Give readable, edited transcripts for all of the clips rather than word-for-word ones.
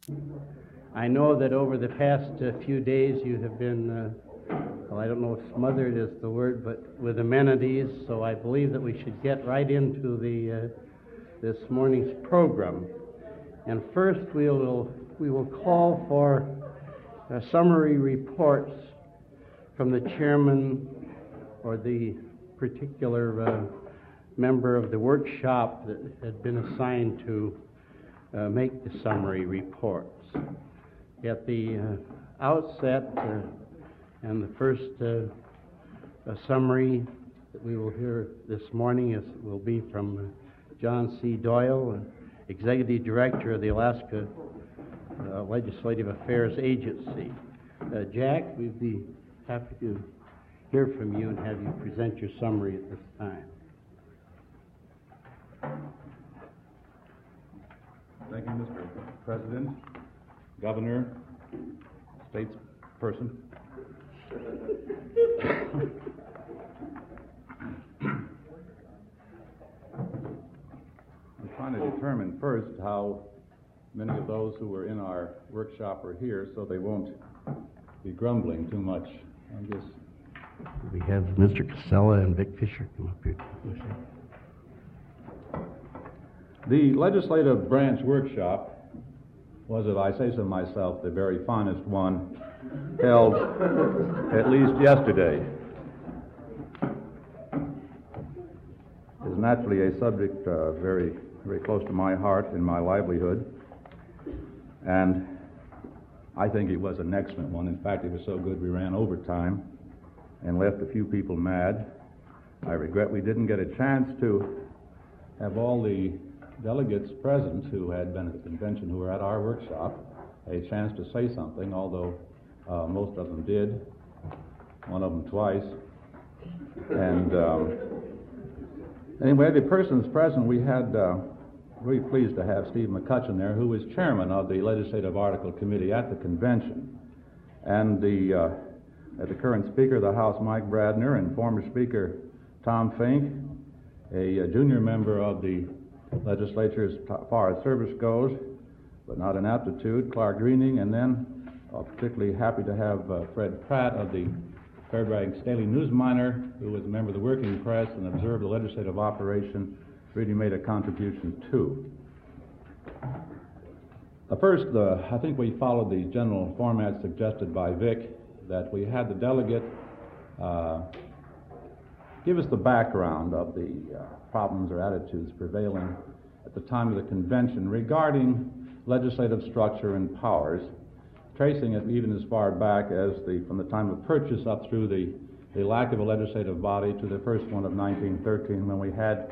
I know that over the past few days you have been, well, I don't know if smothered is the word, but with amenities, so I believe that we should get right into this morning's program. And first we will call for summary reports from the chairman or the particular member of the workshop that had been assigned to make the summary reports. At the outset, and the first summary that we will hear this morning will be from John C. Doyle, Executive Director of the Alaska Legislative Affairs Agency. Jack, we'd be happy to hear from you and have you present your summary at this time. Thank you, Mr. President, Governor, statesperson. I'm trying to determine first how many of those who were in our workshop are here so they won't be grumbling too much. I guess we have Mr. Casella and Vic Fisher come up here. The legislative branch workshop was, if I say so myself, the very finest one held at least yesterday. It is naturally a subject very, very close to my heart and my livelihood, and I think it was an excellent one. In fact, it was so good we ran overtime and left a few people mad. I regret we didn't get a chance to have all the delegates present who had been at the convention, who were at our workshop, a chance to say something, although most of them did, one of them twice. And anyway, the persons present, we had really pleased to have Steve McCutcheon there, who was chairman of the Legislative Article Committee at the convention. And the current Speaker of the House, Mike Bradner, and former Speaker Tom Fink, a junior member of the legislature as far as service goes, but not in aptitude, Clark Greening, and then particularly happy to have Fred Pratt of the Fairbanks Daily News Miner, who was a member of the working press and observed the legislative operation, really made a contribution too. First, I think we followed the general format suggested by Vic, that we had the delegate give us the background of the problems or attitudes prevailing at the time of the convention regarding legislative structure and powers, tracing it even as far back as from the time of purchase up through the lack of a legislative body to the first one of 1913, when we had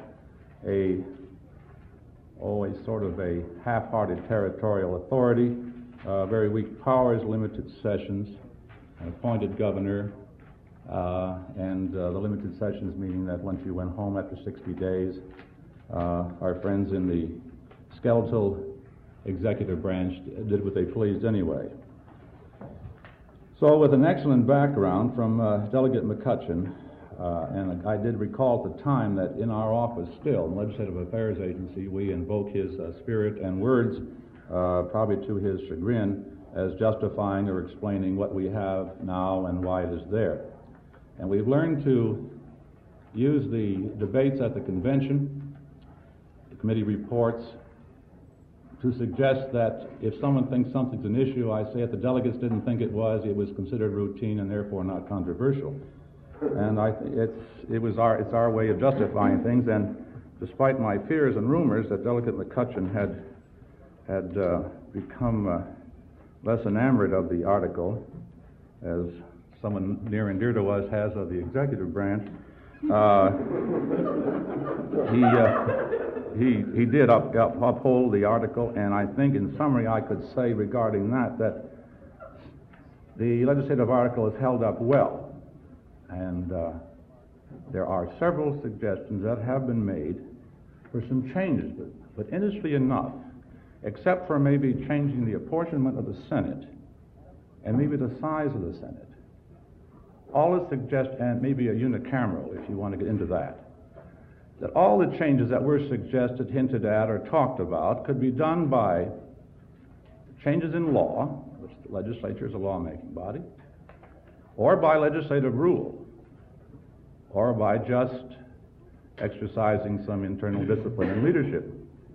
always sort of a half-hearted territorial authority, very weak powers, limited sessions, an appointed governor, and the limited sessions meaning that once you went home after 60 days, our friends in the skeletal executive branch did what they pleased anyway. So with an excellent background from Delegate McCutcheon, and I did recall at the time that in our office still, the Legislative Affairs Agency, we invoke his spirit and words, probably to his chagrin, as justifying or explaining what we have now and why it is there. And we've learned to use the debates at the convention, the committee reports, to suggest that if someone thinks something's an issue, I say if the delegates didn't think it was considered routine and therefore not controversial. And it's our way of justifying things. And despite my fears and rumors that Delegate McCutcheon had become less enamored of the article, as someone near and dear to us has of the executive branch, he did uphold the article, and I think in summary I could say regarding that the legislative article is held up well, and there are several suggestions that have been made for some changes, but interestingly enough, except for maybe changing the apportionment of the Senate and maybe the size of the Senate, all is suggested, and maybe a unicameral if you want to get into that all the changes that were suggested, hinted at, or talked about could be done by changes in law, which the legislature is a lawmaking body, or by legislative rule, or by just exercising some internal discipline and leadership.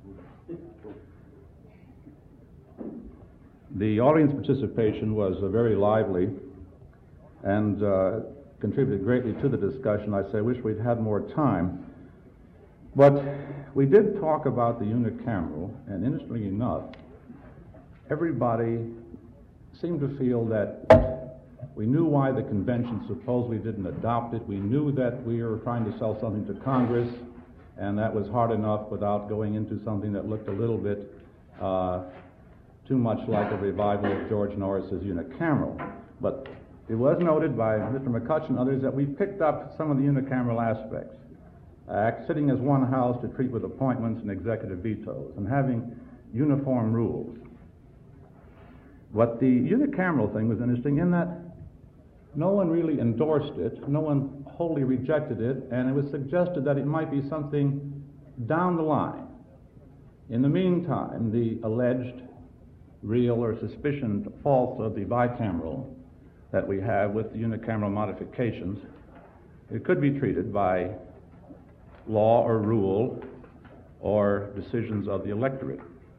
The audience participation was very lively and contributed greatly to the discussion. I wish we'd had more time. But we did talk about the unicameral, and interestingly enough, everybody seemed to feel that we knew why the convention supposedly didn't adopt it. We knew that we were trying to sell something to Congress, and that was hard enough without going into something that looked a little bit too much like a revival of George Norris's unicameral. But it was noted by Mr. McCutcheon and others that we picked up some of the unicameral aspects. Sitting as one house to treat with appointments and executive vetoes, and having uniform rules. But the unicameral thing was interesting in that no one really endorsed it, no one wholly rejected it, and it was suggested that it might be something down the line. In the meantime, the alleged real or suspicioned faults of the bicameral that we have with the unicameral modifications, it could be treated by law or rule or decisions of the electorate.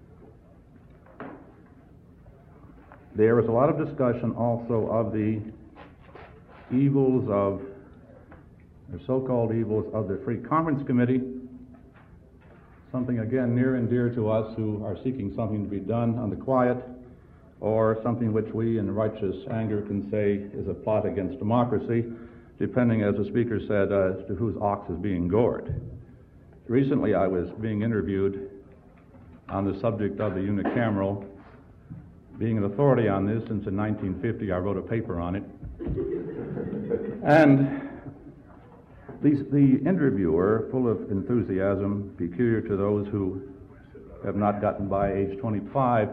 There was a lot of discussion also of the evils of, the so-called evils of the Free Conference Committee, something again near and dear to us who are seeking something to be done on the quiet, or something which we in righteous anger can say is a plot against democracy, depending, as the speaker said, as to whose ox is being gored. Recently I was being interviewed on the subject of the unicameral. Being an authority on this since in 1950, I wrote a paper on it. And the interviewer, full of enthusiasm, peculiar to those who have not gotten by age 25,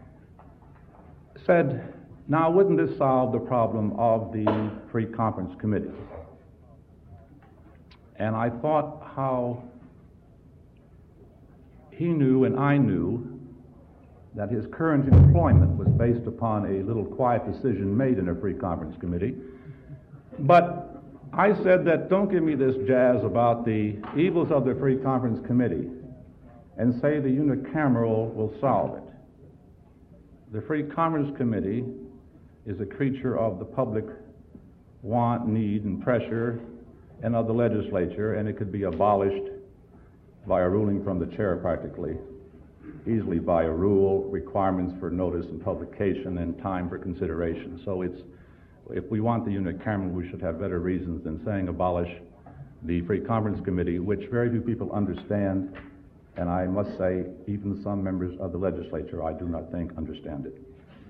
said, now wouldn't this solve the problem of the Free Conference Committee? And I thought how he knew and I knew that his current employment was based upon a little quiet decision made in a Free Conference Committee. But I said that don't give me this jazz about the evils of the Free Conference Committee and say the unicameral will solve it. The Free Conference Committee is a creature of the public want, need, and pressure, and of the legislature, and it could be abolished by a ruling from the chair practically, easily by a rule, requirements for notice and publication, and time for consideration. So if we want the unicameral, we should have better reasons than saying abolish the Free Conference Committee, which very few people understand, and I must say, even some members of the legislature, I do not think, understand it.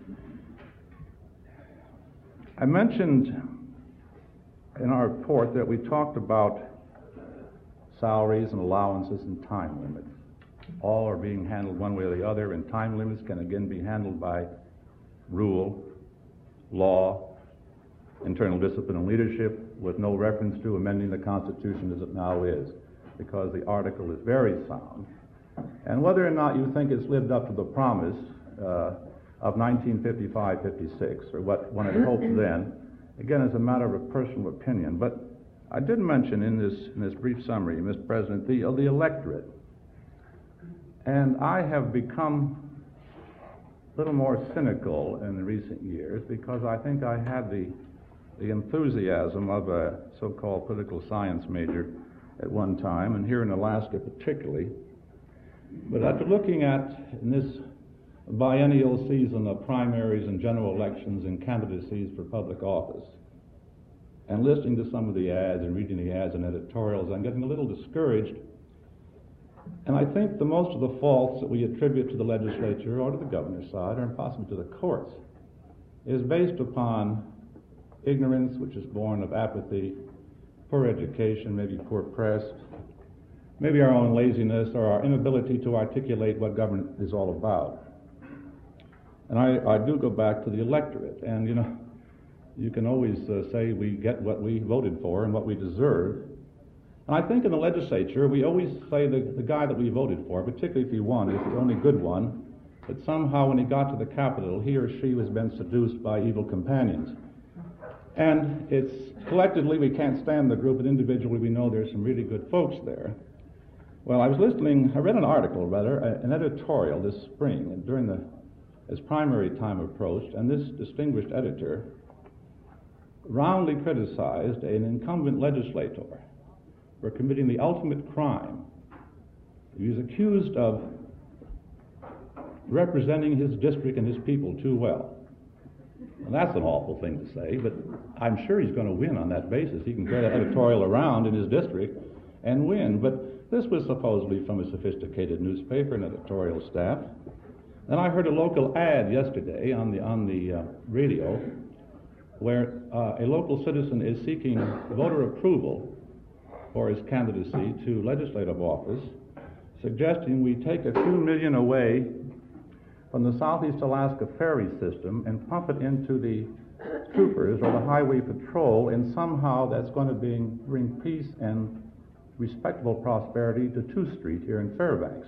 I mentioned in our report that we talked about salaries and allowances and time limits. All are being handled one way or the other, and time limits can again be handled by rule, law, internal discipline and leadership, with no reference to amending the Constitution as it now is, because the article is very sound. And whether or not you think it's lived up to the promise of 1955-56, or what one had hoped then, again, is a matter of personal opinion. But I did mention in this brief summary, Mr. President, the electorate. And I have become a little more cynical in the recent years because I think I had the enthusiasm of a so-called political science major at one time, and here in Alaska particularly. But after looking at, in this biennial season of primaries and general elections and candidacies for public office, and listening to some of the ads and reading the ads and editorials, I'm getting a little discouraged. And I think the most of the faults that we attribute to the legislature or to the governor's side, or possibly to the courts, is based upon ignorance, which is born of apathy, poor education, maybe poor press, maybe our own laziness or our inability to articulate what government is all about. And I do go back to the electorate, and you can always say we get what we voted for and what we deserve. And I think in the legislature, we always say the guy that we voted for, particularly if he won, is the only good one, But somehow when he got to the Capitol, he or she was been seduced by evil companions. And it's collectively we can't stand the group, but individually we know there's some really good folks there. Well, I read an article, an editorial this spring, as primary time approached, and this distinguished editor roundly criticized an incumbent legislator for committing the ultimate crime. He was accused of representing his district and his people too well. And that's an awful thing to say, but I'm sure he's going to win on that basis. He can get an editorial around in his district and win. But this was supposedly from a sophisticated newspaper and editorial staff. Then I heard a local ad yesterday on the radio where a local citizen is seeking voter approval for his candidacy to legislative office, suggesting we take a few million away from the Southeast Alaska ferry system and pump it into the troopers or the highway patrol, and somehow that's going to bring peace and respectable prosperity to 2th Street here in Fairbanks.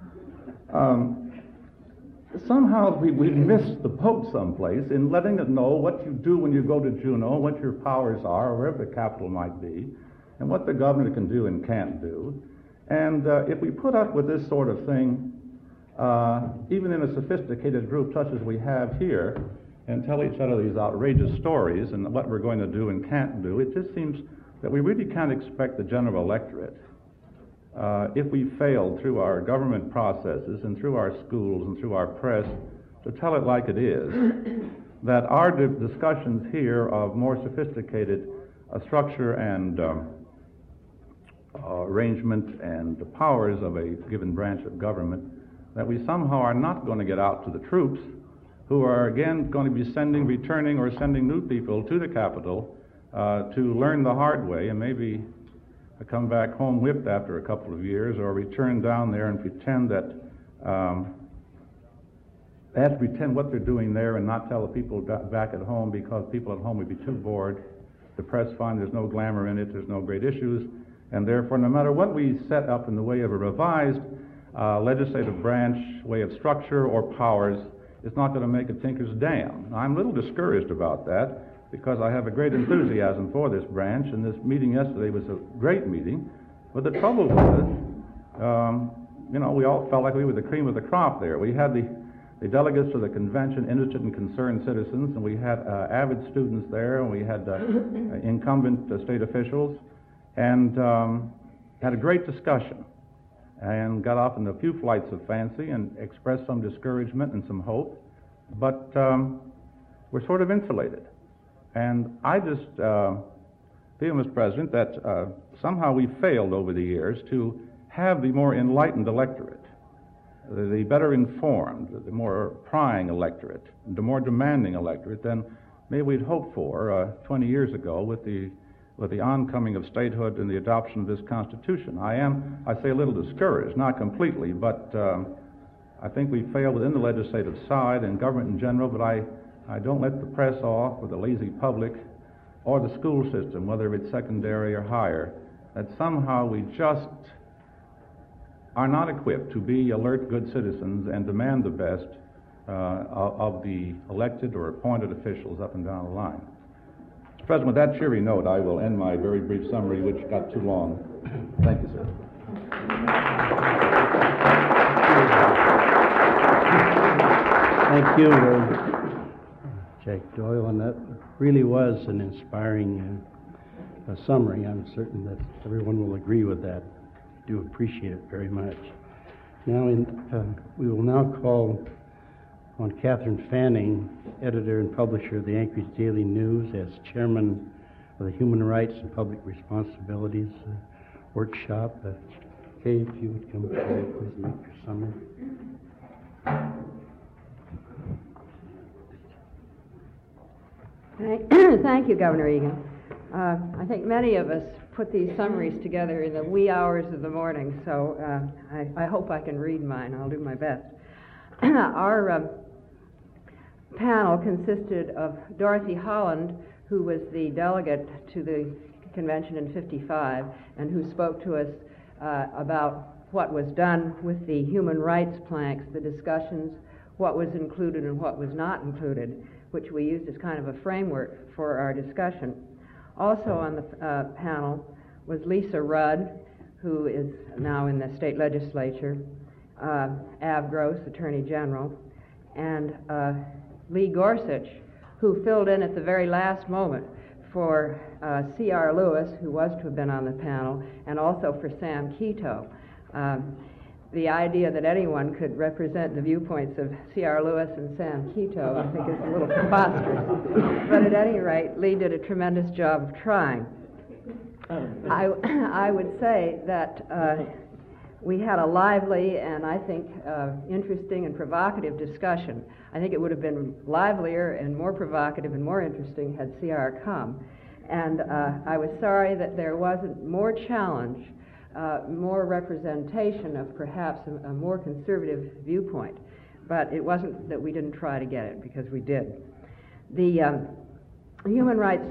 Somehow we've missed the boat someplace in letting it know what you do when you go to Juneau, what your powers are, or wherever the capital might be, and what the governor can do and can't do. And if we put up with this sort of thing, even in a sophisticated group such as we have here, and tell each other these outrageous stories and what we're going to do and can't do, it just seems that we really can't expect the general electorate, if we failed through our government processes and through our schools and through our press, to tell it like it is, that our discussions here of more sophisticated structure and arrangement and the powers of a given branch of government, that we somehow are not going to get out to the troops, who are again going to be returning or sending new people to the Capitol to learn the hard way and maybe come back home whipped after a couple of years, or return down there and pretend that they have to pretend what they're doing there and not tell the people back at home, because people at home would be too bored. The press find there's no glamour in it, there's no great issues, and therefore no matter what we set up in the way of a revised legislative branch, way of structure or powers, it's not going to make a tinker's dam. Now, I'm a little discouraged about that, because I have a great enthusiasm for this branch, and this meeting yesterday was a great meeting. But the trouble was, we all felt like we were the cream of the crop there. We had the delegates to the convention, interested and concerned citizens, and we had avid students there, and we had incumbent state officials, and had a great discussion, and got off in a few flights of fancy and expressed some discouragement and some hope, but we're sort of insulated. And I just feel, Mr. President, that somehow we failed over the years to have the more enlightened electorate, the better informed, the more prying electorate, the more demanding electorate than maybe we'd hoped for 20 years ago with the oncoming of statehood and the adoption of this Constitution. I say a little discouraged, not completely, but I think we failed within the legislative side and government in general, but I don't let the press off, or the lazy public, or the school system, whether it's secondary or higher, that somehow we just are not equipped to be alert, good citizens and demand the best of the elected or appointed officials up and down the line. Mr. President, with that cheery note, I will end my very brief summary, which got too long. Thank you, sir. Thank you, Jack Doyle, and that really was an inspiring summary. I'm certain that everyone will agree with that. I do appreciate it very much. Now, we will now call on Catherine Fanning, editor and publisher of the Anchorage Daily News, as chairman of the Human Rights and Public Responsibilities Workshop. Kay, if you would come forward, please make your summary. Thank you, Governor Egan. I think many of us put these summaries together in the wee hours of the morning, so I hope I can read mine. I'll do my best. Our panel consisted of Dorothy Holland, who was the delegate to the convention in '55 and who spoke to us about what was done with the human rights planks, the discussions what was included and what was not included, which we used as kind of a framework for our discussion. Also on the panel was Lisa Rudd, who is now in the state legislature, Av Gross, Attorney General, and Lee Gorsuch, who filled in at the very last moment for C.R. Lewis, who was to have been on the panel, and also for Sam Kito. The idea that anyone could represent the viewpoints of C.R. Lewis and Sam Kito, I think, is a little preposterous. But at any rate, Lee did a tremendous job of trying. I would say that we had a lively and, I think, interesting and provocative discussion. I think it would have been livelier and more provocative and more interesting had C.R. come. And I was sorry that there wasn't more challenge, more representation of perhaps a more conservative viewpoint. But it wasn't that we didn't try to get it, because we did. The Human Rights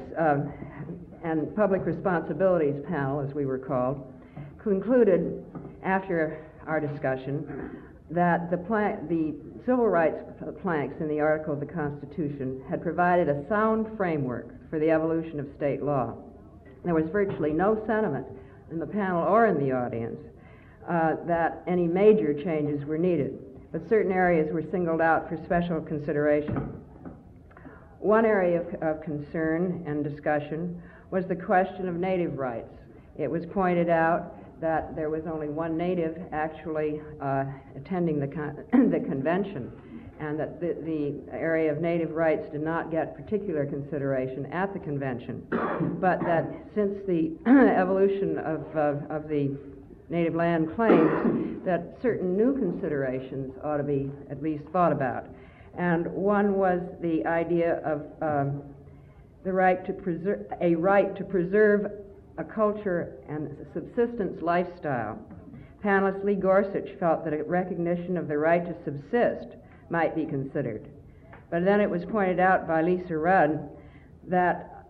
and Public Responsibilities panel, as we were called, concluded after our discussion that the civil rights planks in the Article of the Constitution had provided a sound framework for the evolution of state law. There was virtually no sentiment in the panel or in the audience that any major changes were needed, but certain areas were singled out for special consideration. One area of concern and discussion was the question of native rights. It was pointed out that there was only one native actually attending the convention, and that the area of native rights did not get particular consideration at the convention, but that since the evolution of the native land claims, that certain new considerations ought to be at least thought about. And one was the idea of the right to preserve a culture and subsistence lifestyle. Panelist Lee Gorsuch felt that a recognition of the right to subsist might be considered. But then it was pointed out by Lisa Rudd that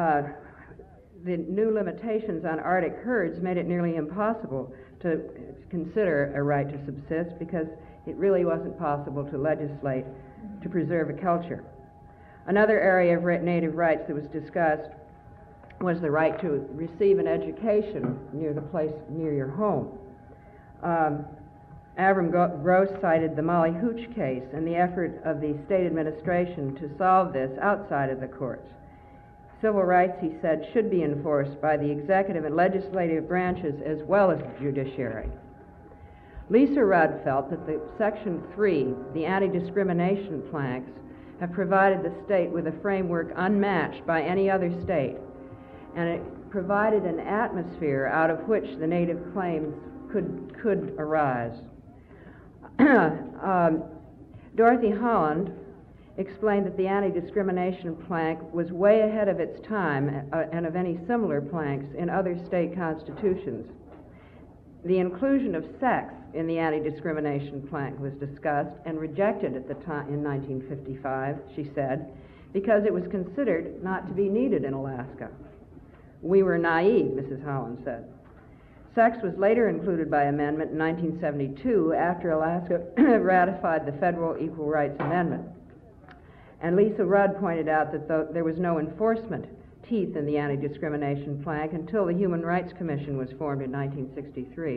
the new limitations on Arctic herds made it nearly impossible to consider a right to subsist, because it really wasn't possible to legislate to preserve a culture. Another area of native rights that was discussed was the right to receive an education near your home. Avram Gross cited the Molly Hooch case and the effort of the state administration to solve this outside of the courts. Civil rights, he said, should be enforced by the executive and legislative branches as well as the judiciary. Lisa Rudd felt that the Section 3, the anti-discrimination planks, have provided the state with a framework unmatched by any other state, and it provided an atmosphere out of which the native claims could arise. Dorothy Holland explained that the anti-discrimination plank was way ahead of its time and of any similar planks in other state constitutions. The inclusion of sex in the anti-discrimination plank was discussed and rejected at the time in 1955, she said, because it was considered not to be needed in Alaska. We were naive, Mrs. Holland said. Sex was later included by amendment in 1972 after Alaska ratified the Federal Equal Rights Amendment. And Lisa Rudd pointed out that there was no enforcement teeth in the anti-discrimination plank until the Human Rights Commission was formed in 1963.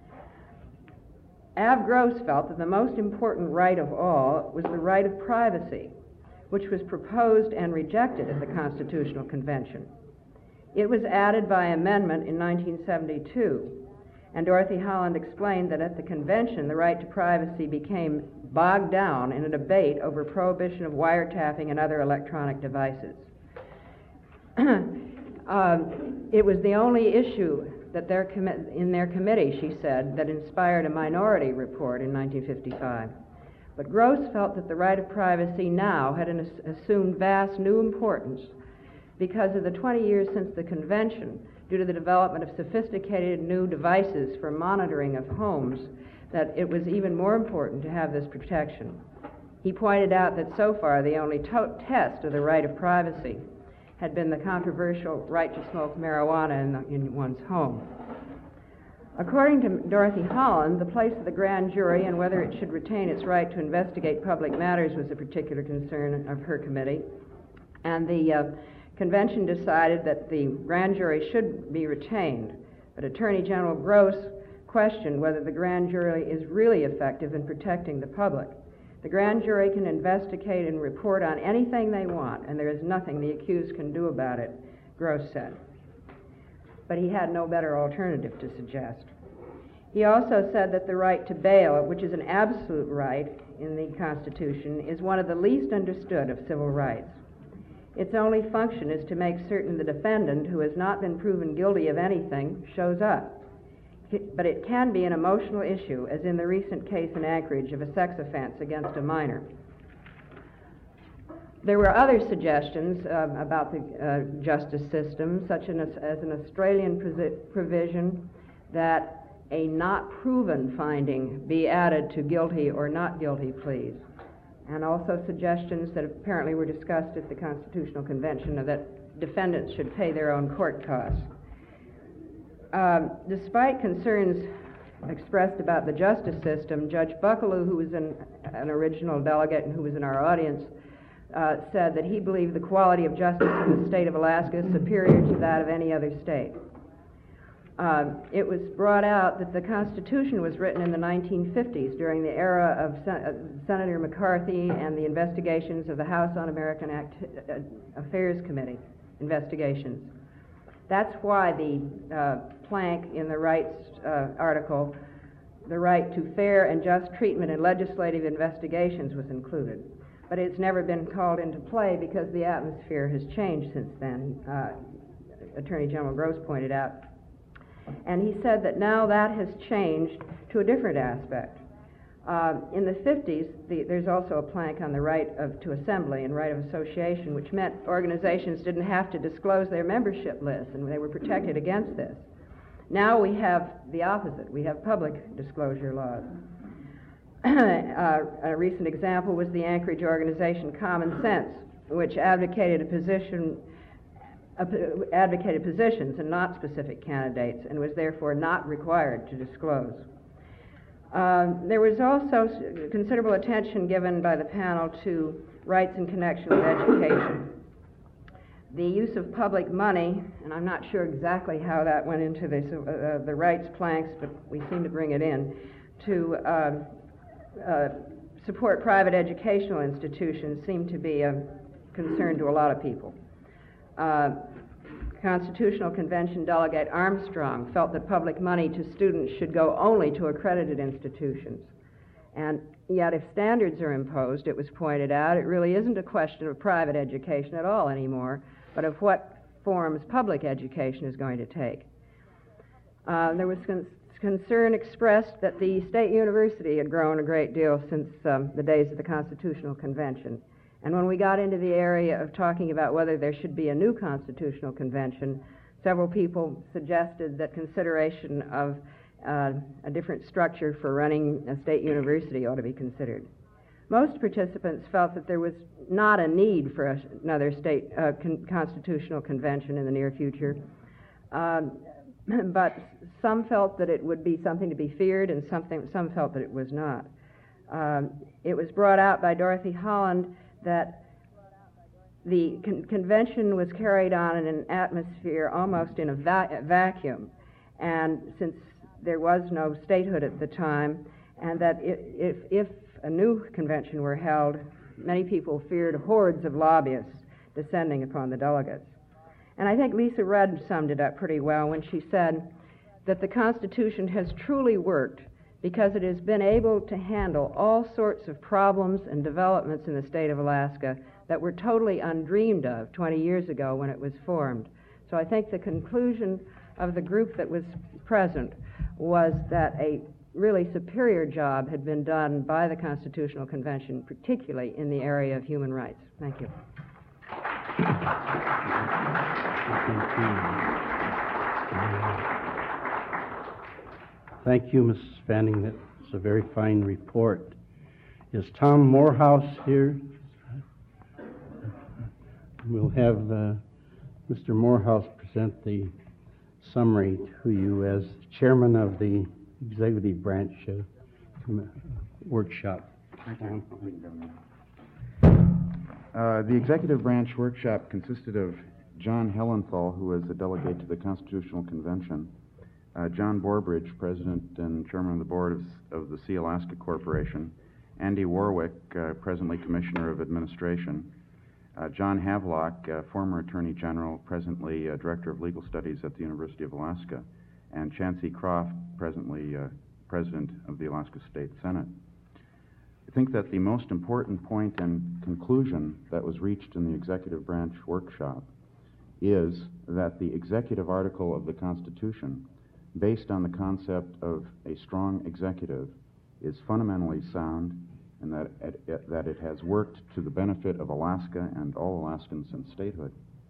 Av Gross felt that the most important right of all was the right of privacy, which was proposed and rejected at the Constitutional Convention. It was added by amendment in 1972, and Dorothy Holland explained that at the convention the right to privacy became bogged down in a debate over prohibition of wiretapping and other electronic devices. It was the only issue that in their committee, she said, that inspired a minority report in 1955. But Gross felt that the right of privacy now had assumed vast new importance because of the 20 years since the convention, due to the development of sophisticated new devices for monitoring of homes, that it was even more important to have this protection. He pointed out that so far the only test of the right of privacy had been the controversial right to smoke marijuana in one's home. According to Dorothy Holland, the place of the grand jury and whether it should retain its right to investigate public matters was a particular concern of her committee. And the convention decided that the grand jury should be retained. But Attorney General Gross questioned whether the grand jury is really effective in protecting the public. The grand jury can investigate and report on anything they want, and there is nothing the accused can do about it, Gross said. But he had no better alternative to suggest. He also said that the right to bail, which is an absolute right in the Constitution, is one of the least understood of civil rights. Its only function is to make certain the defendant, who has not been proven guilty of anything, shows up. But it can be an emotional issue, as in the recent case in Anchorage of a sex offense against a minor. There were other suggestions about the justice system, such as an Australian provision that a not proven finding be added to guilty or not guilty pleas, and also suggestions that apparently were discussed at the Constitutional Convention that defendants should pay their own court costs. Despite concerns expressed about the justice system, Judge Buckelew, who was an original delegate and who was in our audience, said that he believed the quality of justice in the state of Alaska is superior to that of any other state. It was brought out that the Constitution was written in the 1950s during the era of Senator McCarthy and the investigations of the House Un-American Affairs Committee investigations. That's why the plank in the rights article, the right to fair and just treatment in legislative investigations, was included. But it's never been called into play because the atmosphere has changed since then, Attorney General Gross pointed out. And he said that now that has changed to a different aspect. In the 50s, there's also a plank on the right to assembly and right of association, which meant organizations didn't have to disclose their membership lists, and they were protected against this. Now we have the opposite. We have public disclosure laws. A recent example was the Anchorage organization Common Sense, which advocated positions and not specific candidates, and was therefore not required to disclose. There was also considerable attention given by the panel to rights in connection with education. The use of public money, and I'm not sure exactly how that went into this, the rights planks, but we seem to bring it in, to support private educational institutions seemed to be a concern to a lot of people. Constitutional Convention Delegate Armstrong felt that public money to students should go only to accredited institutions. And yet if standards are imposed, it was pointed out, it really isn't a question of private education at all anymore, but of what forms public education is going to take. There was concern expressed that the state university had grown a great deal since the days of the Constitutional Convention. And when we got into the area of talking about whether there should be a new Constitutional Convention, several people suggested that consideration of a different structure for running a state university ought to be considered. Most participants felt that there was not a need for another state Constitutional Convention in the near future, but some felt that it would be something to be feared, and some felt that it was not. It was brought out by Dorothy Holland that the convention was carried on in an atmosphere almost in a vacuum, and since there was no statehood at the time, and that if a new convention were held, many people feared hordes of lobbyists descending upon the delegates. And I think Lisa Rudd summed it up pretty well when she said that the Constitution has truly worked because it has been able to handle all sorts of problems and developments in the state of Alaska that were totally undreamed of 20 years ago when it was formed. So I think the conclusion of the group that was present was that a really superior job had been done by the Constitutional Convention, particularly in the area of human rights. Thank you. Thank you, Mrs. Fanning. That's a very fine report. Is Tom Morehouse here? We'll have Mr. Morehouse present the summary to you as chairman of the executive branch workshop. The executive branch workshop consisted of John Hellenthal, who was a delegate to the Constitutional Convention, John Borbridge, president and chairman of the board of the Sea Alaska Corporation, Andy Warwick, presently commissioner of administration, John Havelock, former attorney general, presently director of legal studies at the University of Alaska, and Chancey Croft, presently president of the Alaska State Senate. I think that the most important point and conclusion that was reached in the executive branch workshop is that the executive article of the Constitution, based on the concept of a strong executive, is fundamentally sound, and that it has worked to the benefit of Alaska and all Alaskans in statehood.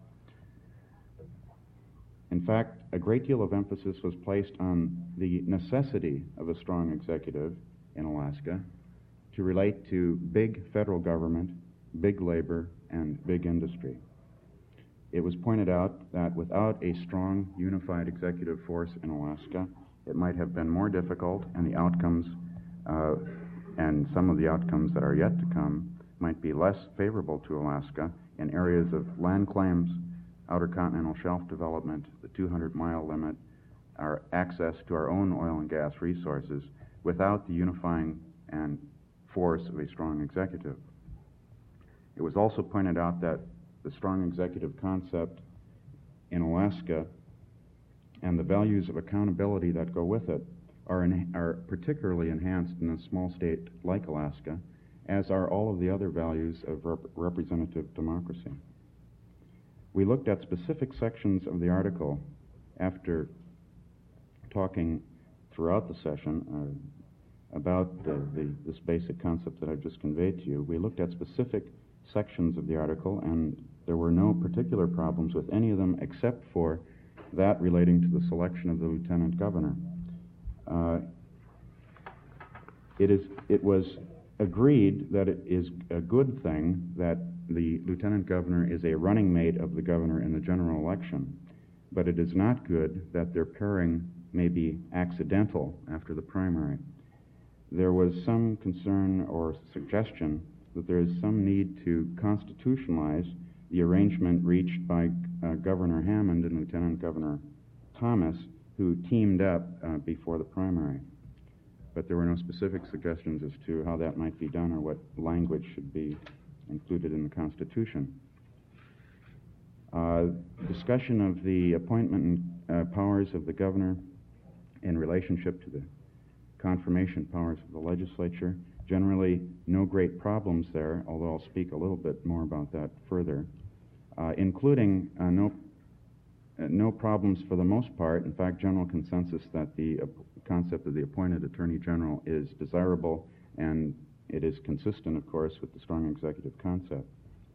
In fact, a great deal of emphasis was placed on the necessity of a strong executive in Alaska to relate to big federal government, big labor, and big industry. It was pointed out that without a strong, unified executive force in Alaska, it might have been more difficult, and the outcomes, and some of the outcomes that are yet to come, might be less favorable to Alaska in areas of land claims, outer continental shelf development, the 200-mile limit, our access to our own oil and gas resources, without the unifying and force of a strong executive. It was also pointed out that the strong executive concept in Alaska and the values of accountability that go with it are particularly enhanced in a small state like Alaska, as are all of the other values of representative democracy. We looked at specific sections of the article after talking throughout the session about this basic concept that I've just conveyed to you. We looked at specific sections of the article, and there were no particular problems with any of them except for that relating to the selection of the lieutenant governor. It was agreed that it is a good thing that the lieutenant governor is a running mate of the governor in the general election, but it is not good that their pairing may be accidental after the primary. There was some concern or suggestion that there is some need to constitutionalize the arrangement reached by Governor Hammond and Lieutenant Governor Thomas, who teamed up before the primary. But there were no specific suggestions as to how that might be done or what language should be included in the Constitution. Discussion of the appointment and powers of the governor in relationship to the confirmation powers of the legislature. Generally, no great problems there, although I'll speak a little bit more about that further, including no problems for the most part. In fact, general consensus that the concept of the appointed Attorney General is desirable, and it is consistent, of course, with the strong executive concept.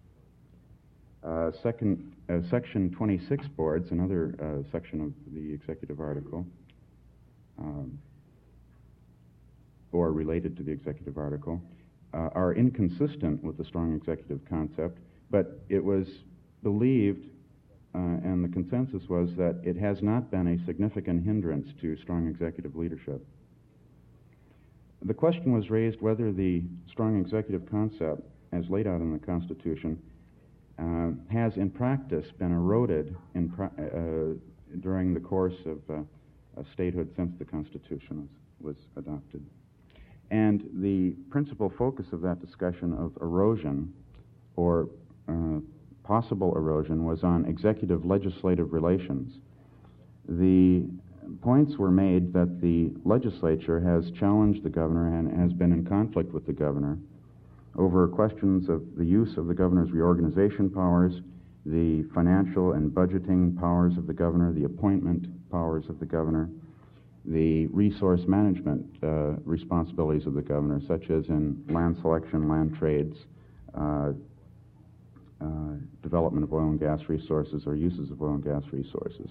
Section 26 boards, another section of the executive article, or related to the executive article, are inconsistent with the strong executive concept, but it was believed, and the consensus was, that it has not been a significant hindrance to strong executive leadership. The question was raised whether the strong executive concept, as laid out in the Constitution, has in practice been eroded during the course of statehood since the Constitution was adopted. And the principal focus of that discussion of erosion, or possible erosion, was on executive-legislative relations. The points were made that the legislature has challenged the governor and has been in conflict with the governor over questions of the use of the governor's reorganization powers, the financial and budgeting powers of the governor, the appointment powers of the governor, the resource management responsibilities of the governor, such as in land selection, land trades, development of oil and gas resources, or uses of oil and gas resources.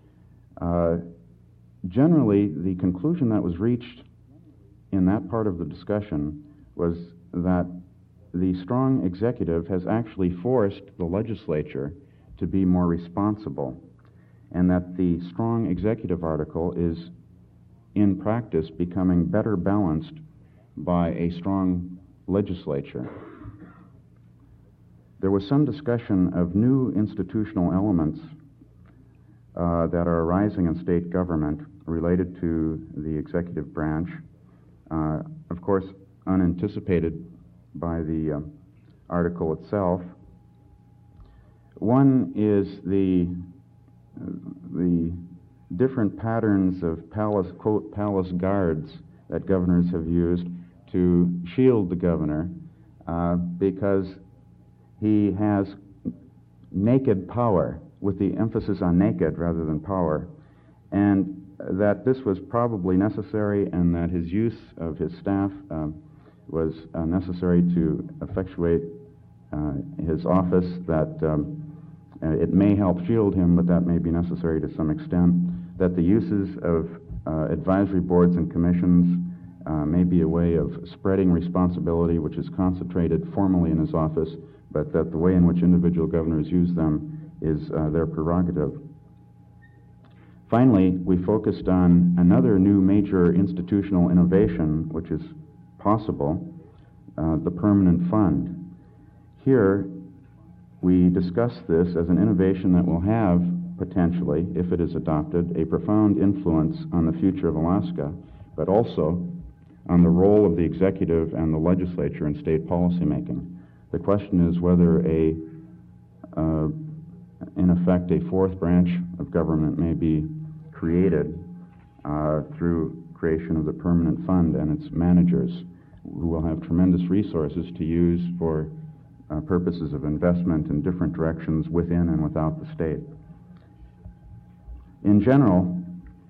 Generally, the conclusion that was reached in that part of the discussion was that the strong executive has actually forced the legislature to be more responsible. and that the strong executive article is in practice becoming better balanced by a strong legislature. There was some discussion of new institutional elements that are arising in state government related to the executive branch, of course unanticipated by the article itself. One is the different patterns of palace, quote, palace guards that governors have used to shield the governor because he has naked power, with the emphasis on naked rather than power, and that this was probably necessary and that his use of his staff was necessary to effectuate his office, that it may help shield him, but that may be necessary to some extent, that the uses of advisory boards and commissions may be a way of spreading responsibility, which is concentrated formally in his office, but that the way in which individual governors use them is their prerogative. Finally, we focused on another new major institutional innovation, which is possible, the permanent fund. Here, we discuss this as an innovation that will have, potentially, if it is adopted, a profound influence on the future of Alaska, but also on the role of the executive and the legislature in state policymaking. The question is whether in effect, a fourth branch of government may be created through creation of the permanent fund and its managers, who will have tremendous resources to use for purposes of investment in different directions within and without the state. In general,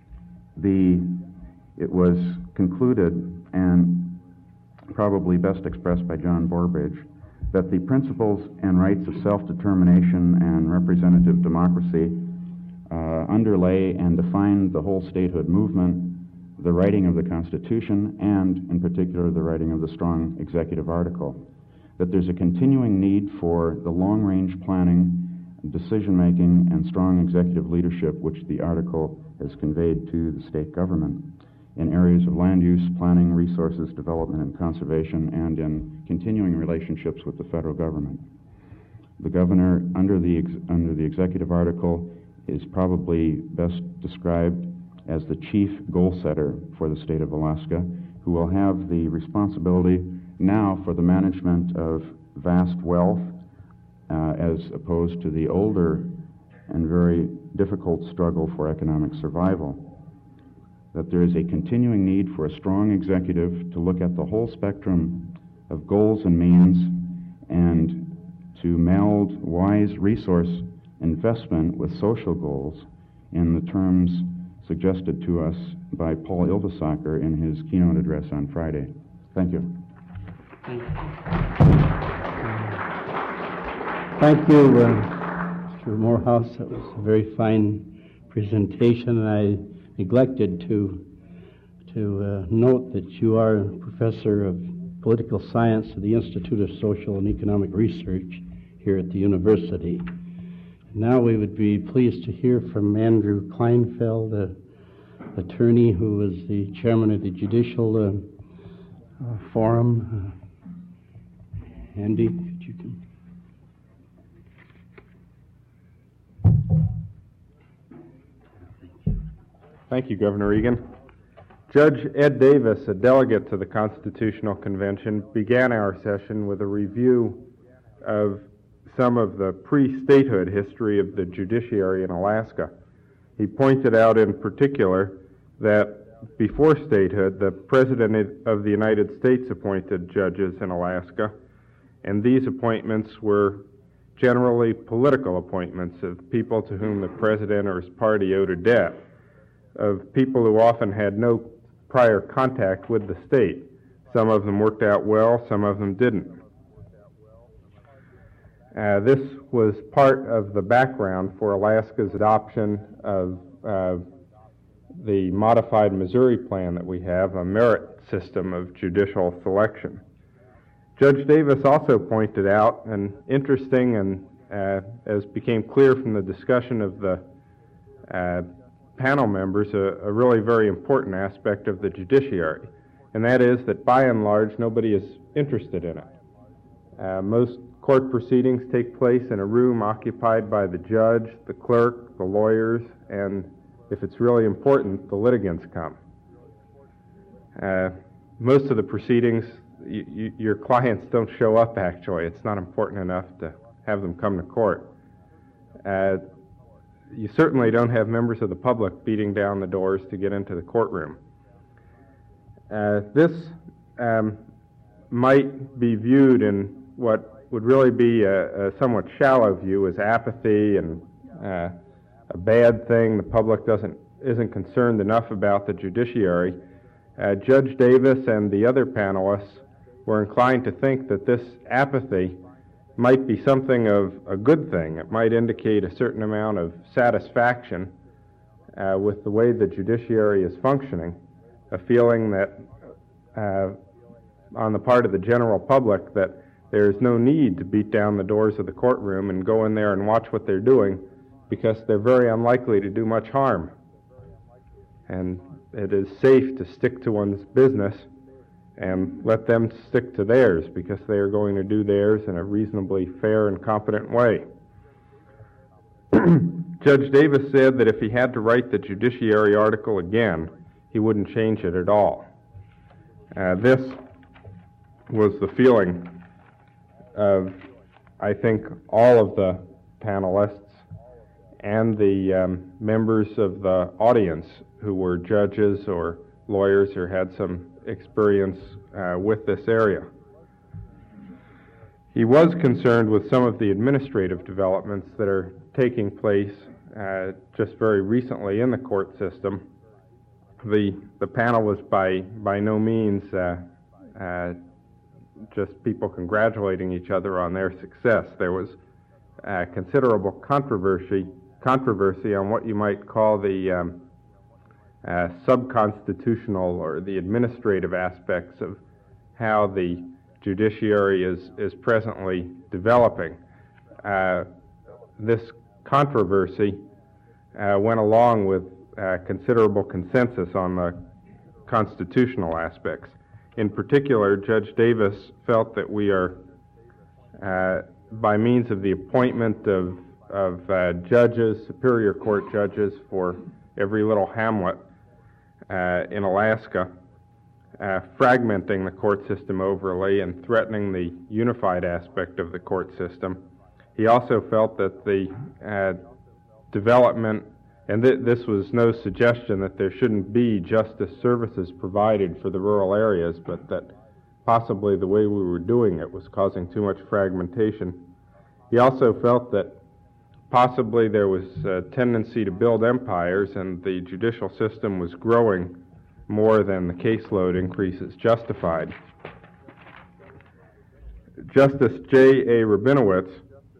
it was concluded, and probably best expressed by John Borbridge, that the principles and rights of self-determination and representative democracy underlay and define the whole statehood movement, the writing of the Constitution, and, in particular, the writing of the strong executive article. That there's a continuing need for the long-range planning, decision-making, and strong executive leadership which the article has conveyed to the state government in areas of land use, planning, resources, development, and conservation, and in continuing relationships with the federal government. The governor, under the executive article, is probably best described as the chief goal setter for the state of Alaska, who will have the responsibility now for the management of vast wealth, as opposed to the older and very difficult struggle for economic survival. That there is a continuing need for a strong executive to look at the whole spectrum of goals and means and to meld wise resource investment with social goals in the terms suggested to us by Paul Ylvisaker in his keynote address on Friday. Thank you. Thank you, Mr. Morehouse. That was a very fine presentation, and I neglected to note that you are a professor of political science at the Institute of Social and Economic Research here at the university. Now we would be pleased to hear from Andrew Kleinfeld, an attorney who is the chairman of the Judicial Forum. Andy, could you come? Thank you, Governor Egan. Judge Ed Davis, a delegate to the Constitutional Convention, began our session with a review of some of the pre-statehood history of the judiciary in Alaska. He pointed out in particular that before statehood, the President of the United States appointed judges in Alaska, and these appointments were generally political appointments of people to whom the President or his party owed a debt, of people who often had no prior contact with the state. Some of them worked out well, some of them didn't. This was part of the background for Alaska's adoption of the modified Missouri plan that we have, a merit system of judicial selection. Judge Davis also pointed out an interesting and, as became clear from the discussion of the panel members a really very important aspect of the judiciary, and that is that by and large nobody is interested in it. Most court proceedings take place in a room occupied by the judge, the clerk, the lawyers, and if it's really important, the litigants come. Most of the proceedings, your clients don't show up actually. It's not important enough to have them come to court. You certainly don't have members of the public beating down the doors to get into the courtroom. This might be viewed in what would really be a somewhat shallow view as apathy and a bad thing. The public isn't concerned enough about the judiciary. Judge Davis and the other panelists were inclined to think that this apathy might be something of a good thing. It might indicate a certain amount of satisfaction with the way the judiciary is functioning, a feeling that on the part of the general public that there's no need to beat down the doors of the courtroom and go in there and watch what they're doing because they're very unlikely to do much harm. And it is safe to stick to one's business and let them stick to theirs because they are going to do theirs in a reasonably fair and competent way. Judge Davis said that if he had to write the judiciary article again, he wouldn't change it at all. This was the feeling of, I think, all of the panelists and the members of the audience who were judges or lawyers or had some experience with this area. He was concerned with some of the administrative developments that are taking place just very recently in the court system. The panel was by no means just people congratulating each other on their success. There was considerable controversy on what you might call the subconstitutional or the administrative aspects of how the judiciary is presently developing. This controversy went along with considerable consensus on the constitutional aspects. In particular, Judge Davis felt that we are, by means of the appointment of judges, Superior Court judges for every little hamlet in Alaska, fragmenting the court system overly and threatening the unified aspect of the court system. He also felt that the development, and this was no suggestion that there shouldn't be justice services provided for the rural areas, but that possibly the way we were doing it was causing too much fragmentation. He also felt that possibly there was a tendency to build empires and the judicial system was growing more than the caseload increases justified. Justice J.A. Rabinowitz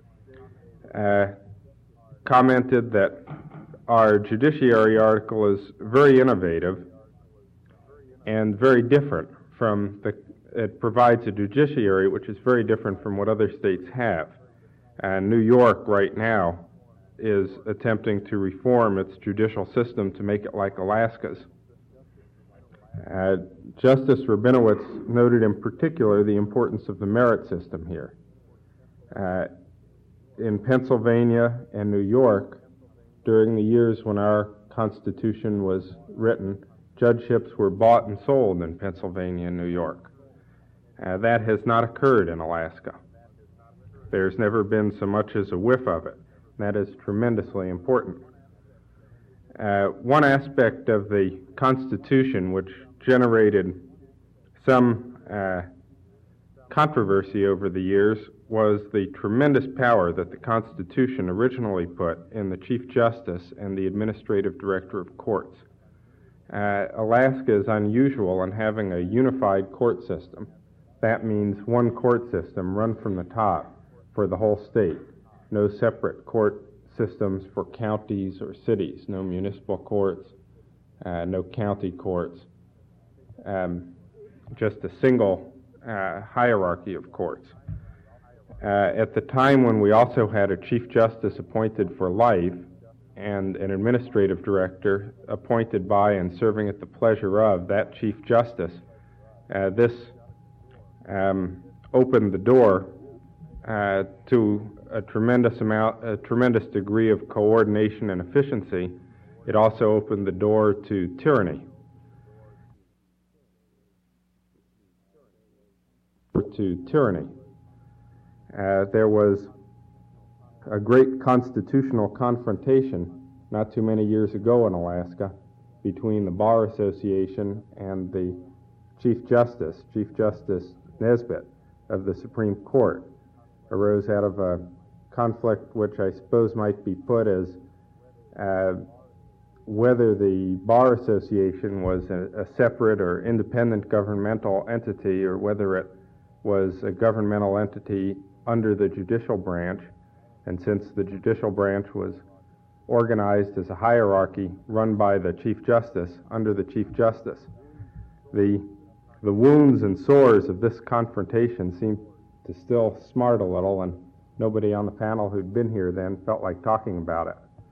commented that our judiciary article is very innovative and very different from it provides a judiciary which is very different from what other states have. New York right now is attempting to reform its judicial system to make it like Alaska's. Justice Rabinowitz noted in particular the importance of the merit system here. In Pennsylvania and New York, during the years when our Constitution was written, judgeships were bought and sold in Pennsylvania and New York. That has not occurred in Alaska. There's never been so much as a whiff of it. That is tremendously important. One aspect of the Constitution which generated some controversy over the years was the tremendous power that the Constitution originally put in the Chief Justice and the Administrative Director of Courts. Alaska is unusual in having a unified court system. That means one court system run from the top for the whole state. No separate court systems for counties or cities, no municipal courts, no county courts, just a single hierarchy of courts. At the time when we also had a Chief Justice appointed for life and an administrative director appointed by and serving at the pleasure of that Chief Justice. This opened the door to a tremendous degree of coordination and efficiency. It also opened the door to tyranny. There was a great constitutional confrontation not too many years ago in Alaska between the Bar Association and the Chief Justice Nesbitt of the Supreme Court. Arose out of a conflict which I suppose might be put as whether the Bar Association was a separate or independent governmental entity, or whether it was a governmental entity under the judicial branch. And since the judicial branch was organized as a hierarchy run by the Chief Justice, under the Chief Justice, the wounds and sores of this confrontation seemed to still smart a little, and nobody on the panel who'd been here then felt like talking about it.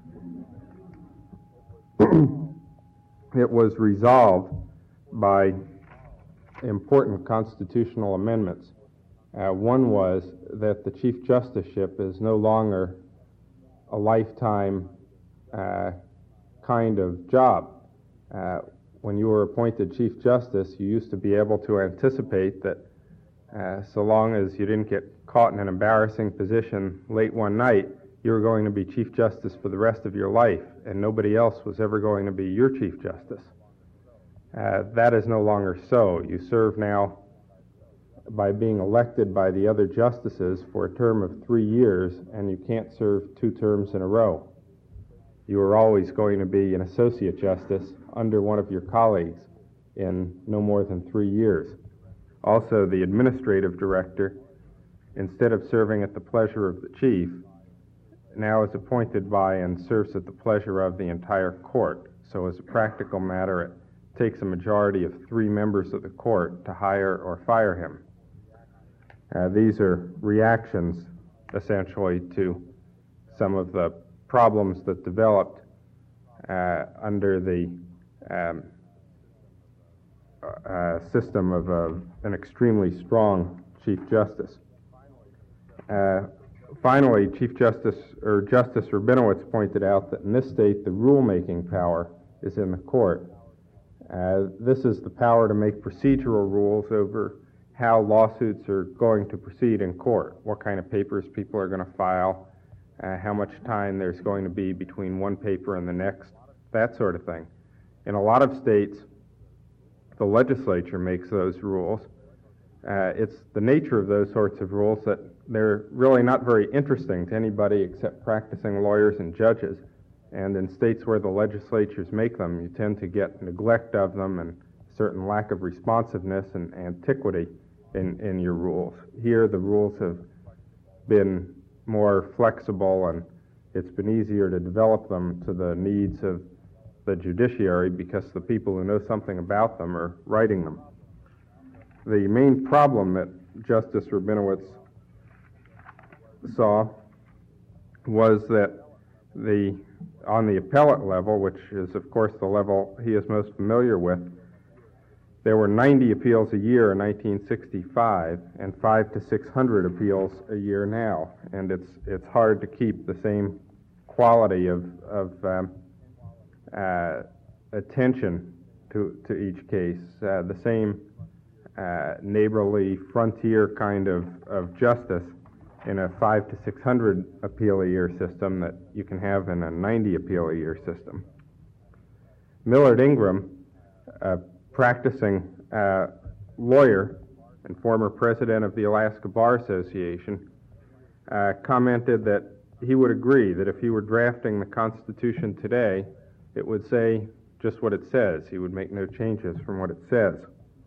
It was resolved by important constitutional amendments. One was that the Chief Justiceship is no longer a lifetime kind of job. When you were appointed Chief Justice, you used to be able to anticipate that so long as you didn't get caught in an embarrassing position late one night, you were going to be Chief Justice for the rest of your life, and nobody else was ever going to be your Chief Justice. That is no longer so. You serve now by being elected by the other justices for a term of 3 years, and you can't serve 2 terms in a row. You are always going to be an associate justice under one of your colleagues in no more than 3 years. Also, the administrative director, instead of serving at the pleasure of the chief, now is appointed by and serves at the pleasure of the entire court. So as a practical matter, it takes a majority of 3 members of the court to hire or fire him. These are reactions, essentially, to some of the problems that developed under the system of an extremely strong Chief Justice. Finally, Justice Rabinowitz pointed out that in this state the rulemaking power is in the court. This is the power to make procedural rules over how lawsuits are going to proceed in court, what kind of papers people are going to file, how much time there's going to be between one paper and the next, that sort of thing. In a lot of states, the legislature makes those rules. It's the nature of those sorts of rules that they're really not very interesting to anybody except practicing lawyers and judges. And in states where the legislatures make them, you tend to get neglect of them and a certain lack of responsiveness and antiquity in your rules. Here, the rules have been more flexible, and it's been easier to develop them to the needs of the judiciary because the people who know something about them are writing them. The main problem that Justice Rabinowitz saw was that on the appellate level, which is of course the level he is most familiar with, there were 90 appeals a year in 1965 and 500 to 600 appeals a year now, and it's hard to keep the same quality of attention to each case, the same neighborly frontier kind of justice in a 500 to 600 appeal a year system that you can have in a 90 appeal a year system. Millard Ingram, a practicing lawyer and former president of the Alaska Bar Association, commented that he would agree that if he were drafting the Constitution today, it would say just what it says. He would make no changes from what it says.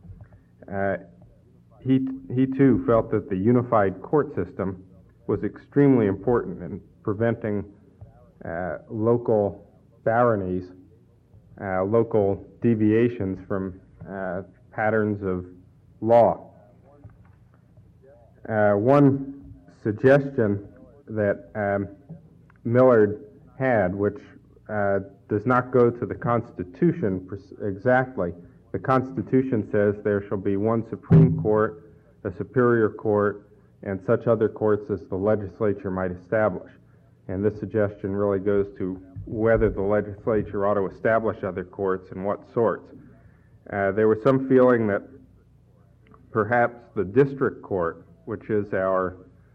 He too felt that the unified court system was extremely important in preventing local baronies, local deviations from patterns of law. One suggestion that Millard had, which does not go to the Constitution exactly. The Constitution says there shall be one Supreme Court, a Superior Court, and such other courts as the legislature might establish. And this suggestion really goes to whether the legislature ought to establish other courts and what sorts. There was some feeling that perhaps the district court, which is our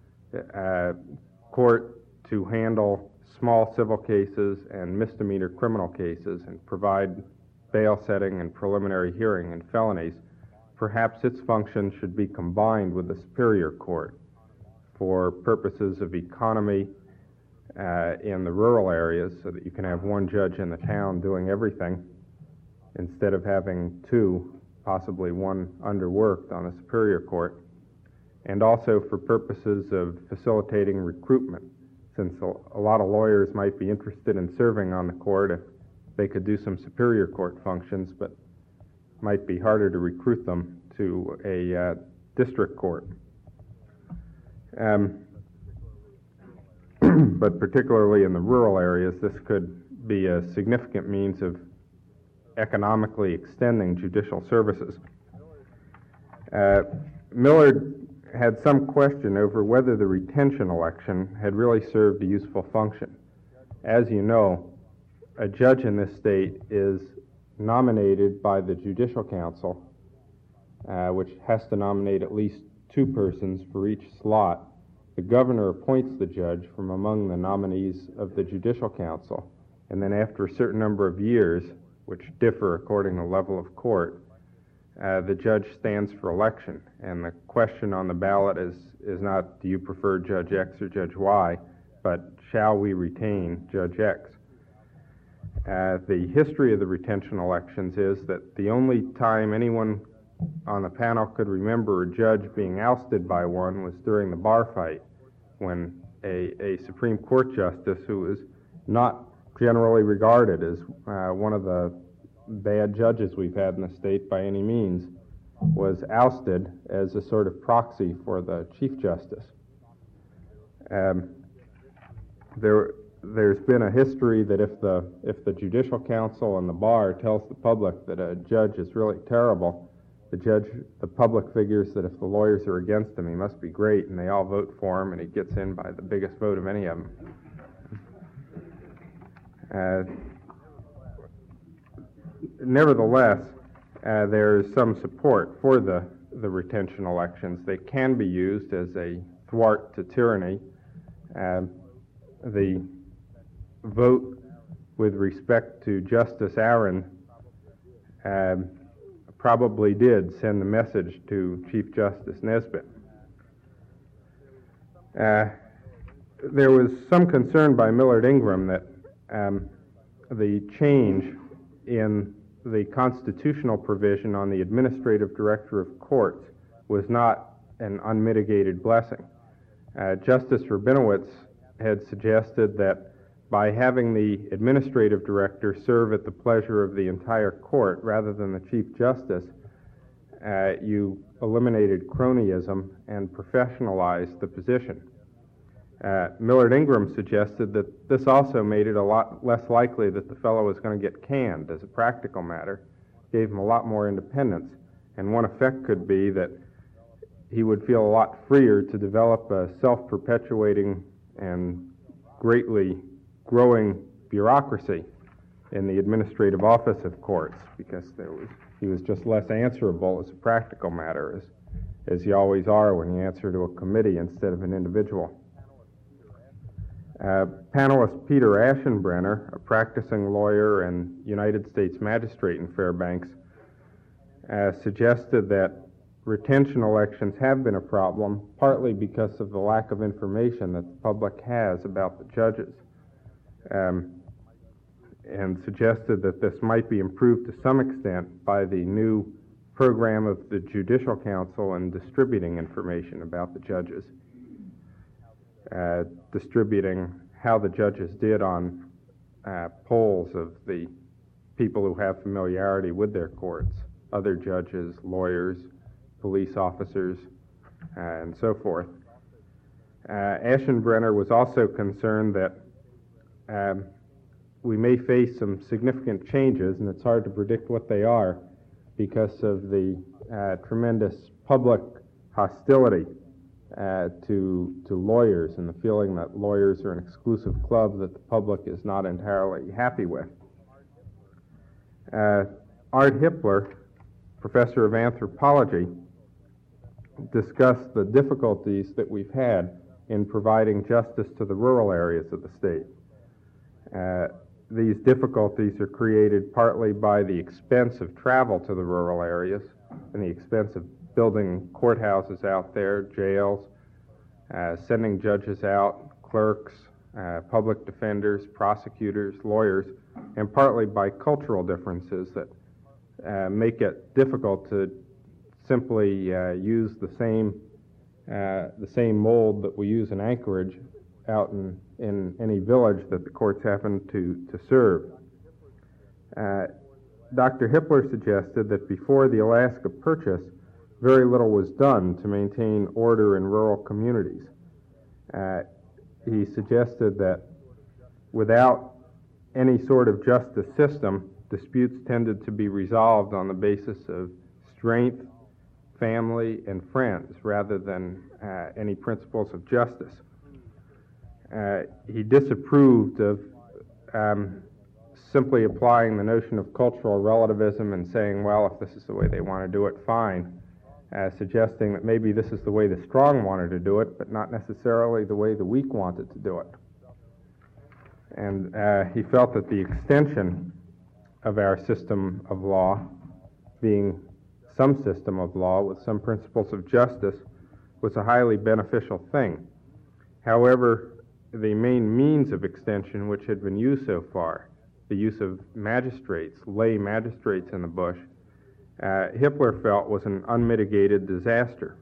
court to handle small civil cases and misdemeanor criminal cases and provide bail setting and preliminary hearing in felonies, perhaps its function should be combined with the Superior Court for purposes of economy in the rural areas, so that you can have one judge in the town doing everything instead of having two, possibly one underworked on the Superior Court, and also for purposes of facilitating recruitment, since a lot of lawyers might be interested in serving on the court if they could do some Superior Court functions, but might be harder to recruit them to a district court. But particularly in the rural areas, this could be a significant means of economically extending judicial services. Millard had some question over whether the retention election had really served a useful function. As you know, a judge in this state is nominated by the Judicial Council, which has to nominate at least two persons for each slot. The governor appoints the judge from among the nominees of the Judicial Council, and then after a certain number of years, which differ according to level of court, the judge stands for election. And the question on the ballot is not, do you prefer Judge X or Judge Y, but shall we retain Judge X? The history of the retention elections is that the only time anyone on the panel could remember a judge being ousted by one was during the bar fight, when a Supreme Court justice, who was not generally regarded as one of the bad judges we've had in the state by any means, was ousted as a sort of proxy for the Chief Justice. There's been a history that if the Judicial Council and the bar tells the public that a judge is really terrible, the public figures that if the lawyers are against him, he must be great, and they all vote for him, and he gets in by the biggest vote of any of them. Nevertheless, there's some support for the retention elections. They can be used as a thwart to tyranny. The vote with respect to Justice Aaron probably did send the message to Chief Justice Nesbitt. There was some concern by Millard Ingram that the change in the constitutional provision on the administrative director of courts was not an unmitigated blessing. Justice Rabinowitz had suggested that by having the administrative director serve at the pleasure of the entire court rather than the Chief Justice, you eliminated cronyism and professionalized the position. Millard Ingram suggested that this also made it a lot less likely that the fellow was going to get canned as a practical matter, gave him a lot more independence, and one effect could be that he would feel a lot freer to develop a self-perpetuating and greatly growing bureaucracy in the administrative office of courts, because he was just less answerable as a practical matter, as you always are when you answer to a committee instead of an individual. Panelist Peter Aschenbrenner, a practicing lawyer and United States magistrate in Fairbanks, suggested that retention elections have been a problem, partly because of the lack of information that the public has about the judges, and suggested that this might be improved to some extent by the new program of the Judicial Council in distributing information about the judges, distributing how the judges did on polls of the people who have familiarity with their courts, other judges, lawyers, police officers, and so forth. Aschenbrenner was also concerned that we may face some significant changes, and it's hard to predict what they are because of the tremendous public hostility to lawyers and the feeling that lawyers are an exclusive club that the public is not entirely happy with. Art Hippler, professor of anthropology, discussed the difficulties that we've had in providing justice to the rural areas of the state. These difficulties are created partly by the expense of travel to the rural areas and the expense of building courthouses out there, jails, sending judges out, clerks, public defenders, prosecutors, lawyers, and partly by cultural differences that make it difficult to simply use the same mold that we use in Anchorage out in any village that the courts happen to serve. Dr. Hippler suggested that before the Alaska Purchase, very little was done to maintain order in rural communities. He suggested that without any sort of justice system, disputes tended to be resolved on the basis of strength, family, and friends rather than any principles of justice. He disapproved of simply applying the notion of cultural relativism and saying, well, if this is the way they want to do it, fine, suggesting that maybe this is the way the strong wanted to do it, but not necessarily the way the weak wanted to do it. And he felt that the extension of our system of law, being some system of law with some principles of justice, was a highly beneficial thing. However, the main means of extension which had been used so far, the use of magistrates, lay magistrates in the bush, Hippler felt was an unmitigated disaster.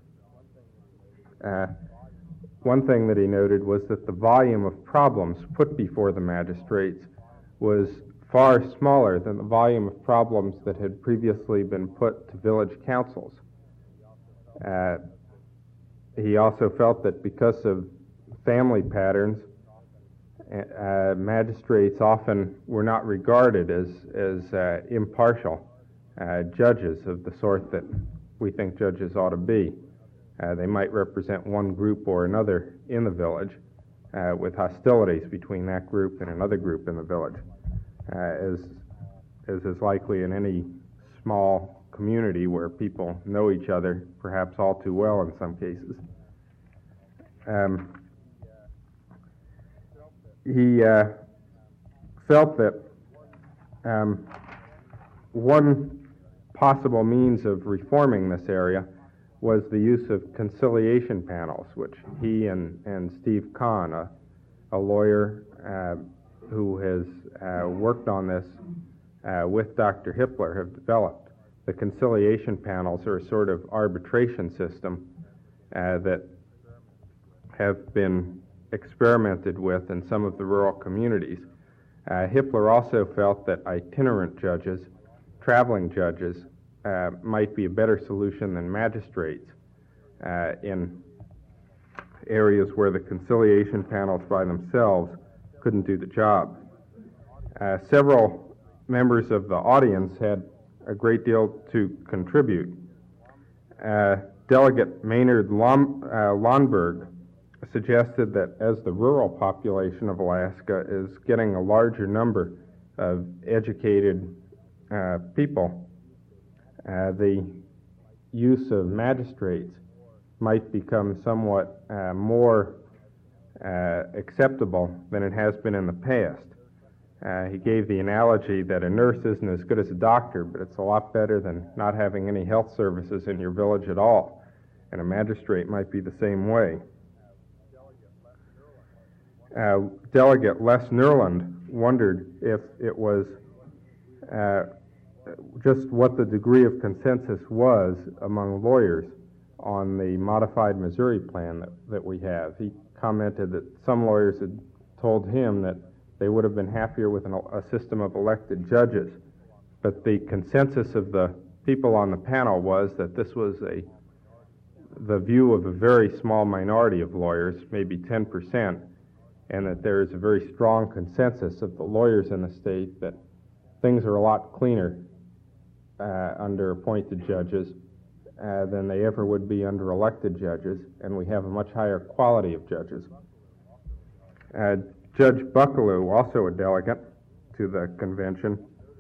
One thing that he noted was that the volume of problems put before the magistrates was far smaller than the volume of problems that had previously been put to village councils. He also felt that because of family patterns, magistrates often were not regarded as impartial judges of the sort that we think judges ought to be. They might represent one group or another in the village, with hostilities between that group and another group in the village, as is likely in any small community where people know each other perhaps all too well in some cases. He felt that one possible means of reforming this area was the use of conciliation panels, which he and Steve Kahn, a lawyer who has worked on this with Dr. Hippler, have developed. The conciliation panels are a sort of arbitration system that have been experimented with in some of the rural communities. Hippler also felt that itinerant judges, traveling judges, might be a better solution than magistrates in areas where the conciliation panels by themselves couldn't do the job. Several members of the audience had a great deal to contribute. Delegate Maynard Lonberg suggested that as the rural population of Alaska is getting a larger number of educated people, the use of magistrates might become somewhat more acceptable than it has been in the past. He gave the analogy that a nurse isn't as good as a doctor, but it's a lot better than not having any health services in your village at all, and a magistrate might be the same way. Delegate Les Nerland wondered if it was just what the degree of consensus was among lawyers on the modified Missouri plan that we have. He commented that some lawyers had told him that they would have been happier with a system of elected judges, but the consensus of the people on the panel was that this was the view of a very small minority of lawyers, maybe 10%, and that there is a very strong consensus of the lawyers in the state that things are a lot cleaner under appointed judges than they ever would be under elected judges, and we have a much higher quality of judges. Judge Buckelew, also a delegate to the convention,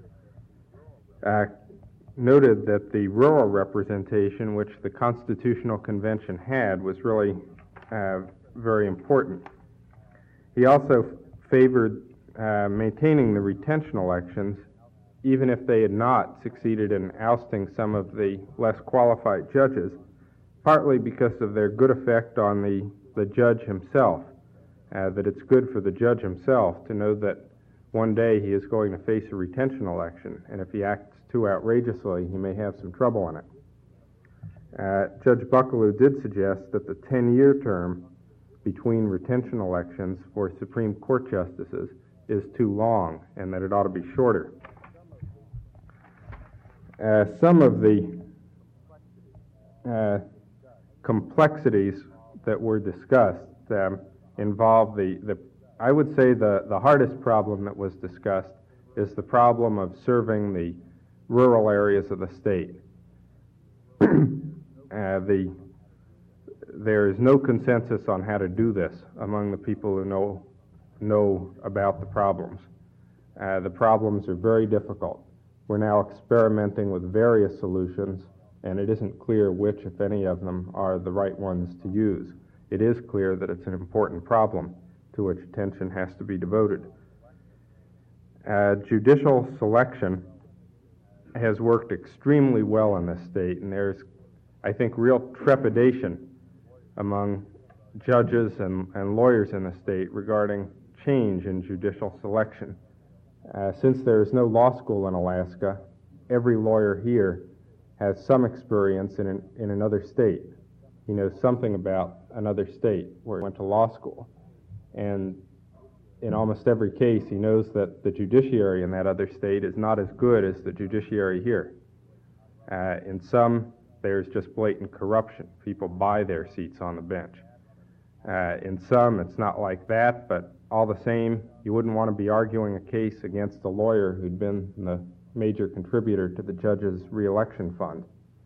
noted that the rural representation which the Constitutional Convention had was really very important. He also favored maintaining the retention elections even if they had not succeeded in ousting some of the less qualified judges, partly because of their good effect on the judge himself, that it's good for the judge himself to know that one day he is going to face a retention election, and if he acts too outrageously, he may have some trouble in it. Judge Buckelew did suggest that the 10-year term between retention elections for Supreme Court justices is too long and that it ought to be shorter. Some of the complexities that were discussed involve I would say the hardest problem that was discussed is the problem of serving the rural areas of the state. There is no consensus on how to do this among the people who know about the problems. The problems are very difficult. We're now experimenting with various solutions, and it isn't clear which, if any of them, are the right ones to use. It is clear that it's an important problem to which attention has to be devoted. Judicial selection has worked extremely well in this state, and there's, I think, real trepidation among judges and lawyers in the state regarding change in judicial selection. Since there is no law school in Alaska, every lawyer here has some experience in another state. He knows something about another state where he went to law school. And in almost every case, he knows that the judiciary in that other state is not as good as the judiciary here. In some, there's just blatant corruption. People buy their seats on the bench. In some, it's not like that, but all the same, you wouldn't want to be arguing a case against a lawyer who'd been the major contributor to the judge's reelection fund.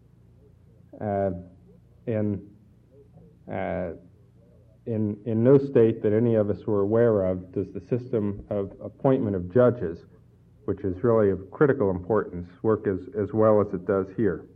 In no state that any of us were aware of does the system of appointment of judges, which is really of critical importance, work as well as it does here.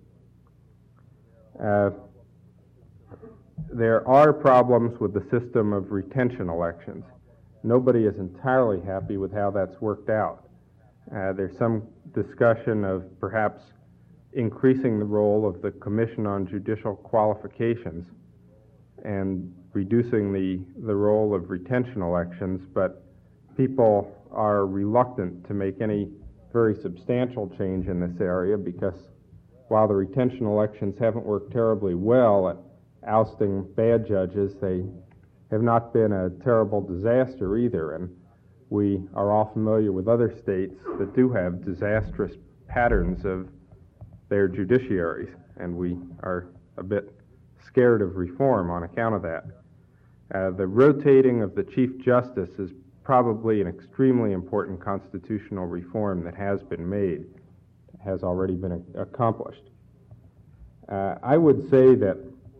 There are problems with the system of retention elections. Nobody is entirely happy with how that's worked out. There's some discussion of perhaps increasing the role of the Commission on Judicial Qualifications and reducing the role of retention elections, but people are reluctant to make any very substantial change in this area because while the retention elections haven't worked terribly well at ousting bad judges, they have not been a terrible disaster either, and we are all familiar with other states that do have disastrous patterns of their judiciaries, and we are a bit scared of reform on account of that. The rotating of the Chief Justice is probably an extremely important constitutional reform that has been made, has already been accomplished. I would say that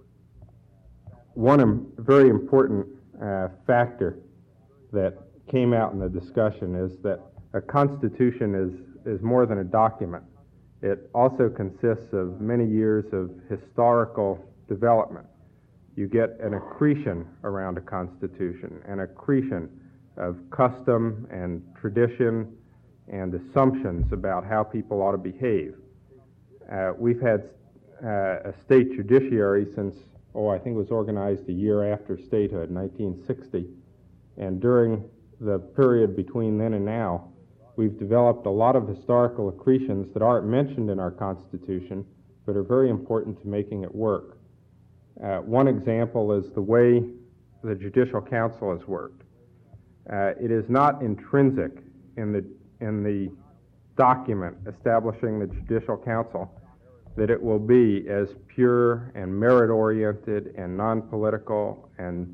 one very important factor that came out in the discussion is that a constitution is more than a document. It also consists of many years of historical development. You get an accretion around a constitution, an accretion of custom and tradition and assumptions about how people ought to behave. We've had a state judiciary since, I think it was organized a year after statehood, 1960. And during the period between then and now, we've developed a lot of historical accretions that aren't mentioned in our Constitution, but are very important to making it work. One example is the way the Judicial Council has worked. It is not intrinsic in the document establishing the Judicial Council that it will be as pure and merit-oriented and non-political and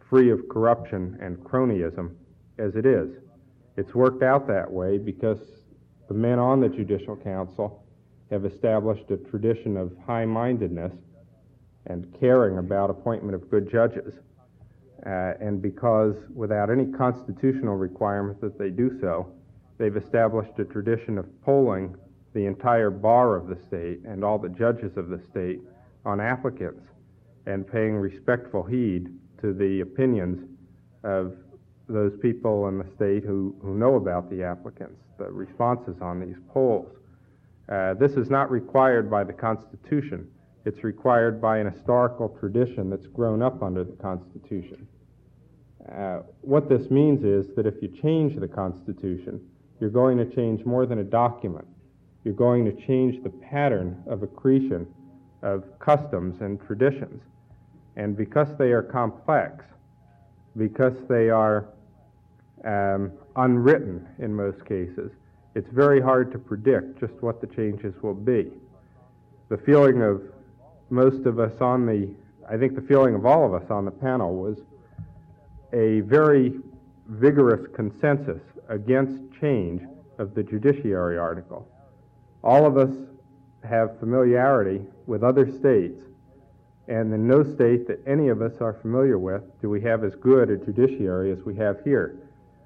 free of corruption and cronyism as it is. It's worked out that way because the men on the Judicial Council have established a tradition of high-mindedness and caring about appointment of good judges. And because without any constitutional requirement that they do so, they've established a tradition of polling the entire bar of the state and all the judges of the state on applicants and paying respectful heed to the opinions of those people in the state who know about the applicants, the responses on these polls. This is not required by the Constitution. It's required by an historical tradition that's grown up under the Constitution. What this means is that if you change the Constitution, you're going to change more than a document. You're going to change the pattern of accretion of customs and traditions. And because they are complex, because they are unwritten in most cases, it's very hard to predict just what the changes will be. The feeling of most of us I think the feeling of all of us on the panel was a very vigorous consensus against change of the judiciary article. All of us have familiarity with other states, and in no state that any of us are familiar with do we have as good a judiciary as we have here.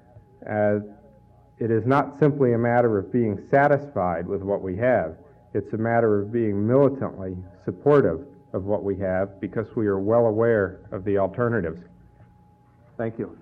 It is not simply a matter of being satisfied with what we have. It's a matter of being militantly supportive of what we have because we are well aware of the alternatives. Thank you.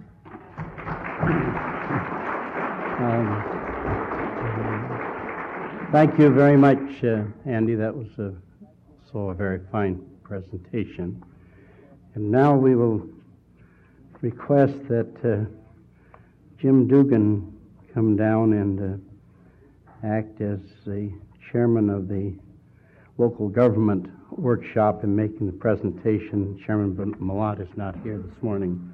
Thank you very much, Andy. That was also a very fine presentation. And now we will request that Jim Dugan come down and act as the chairman of the local government workshop and making the presentation. Chairman Malott is not here this morning.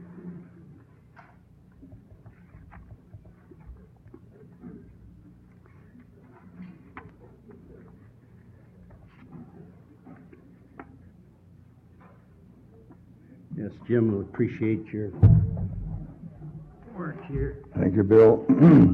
Yes, Jim, we appreciate your work here. Thank you, Bill.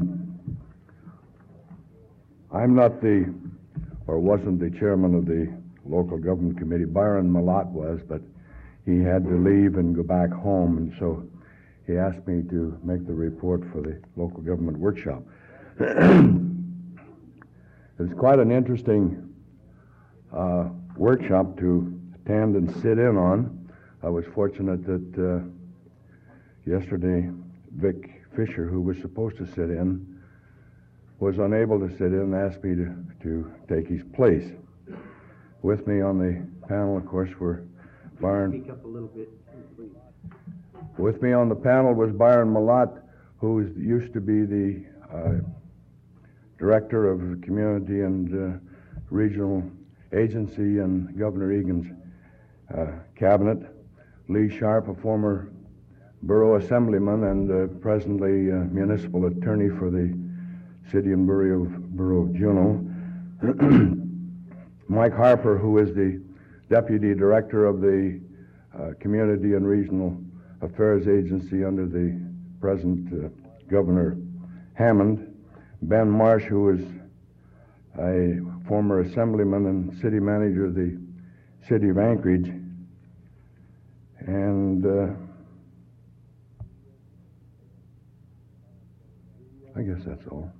I'm not wasn't the chairman of the local government committee. Byron Malott was, but he had to leave and go back home, and so he asked me to make the report for the local government workshop. It was quite an interesting workshop to attend and sit in on. I was fortunate that yesterday Vic Fisher, who was supposed to sit in, was unable to sit in and asked me to take his place. With me on the panel, of course, were Byron. Speak up a little bit, please. With me on the panel was Byron Malott, who used to be the director of community and regional agency in Governor Egan's cabinet. Lee Sharp, a former borough assemblyman and presently municipal attorney for the city and borough of Juneau. Mike Harper, who is the deputy director of the community and regional affairs agency under the present Governor Hammond. Ben Marsh, who is a former assemblyman and city manager of the city of Anchorage. And I guess that's all.